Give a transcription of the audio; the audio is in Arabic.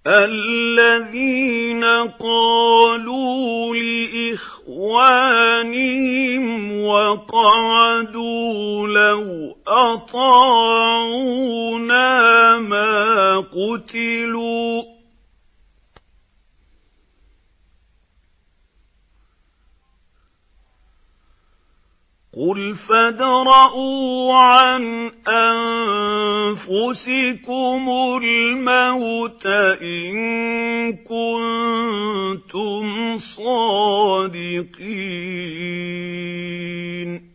الَّذِينَ قَالُوا لِإِخْوَانِهِمْ وَقَعَدُوا لَوْ أَطَاعُونَا مَا قُتِلُوا ۗ قُلْ فَادْرَءُوا عَنْ أَنفُسِكُمُ الْمَوْتَ إِن كُنتُمْ صَادِقِينَ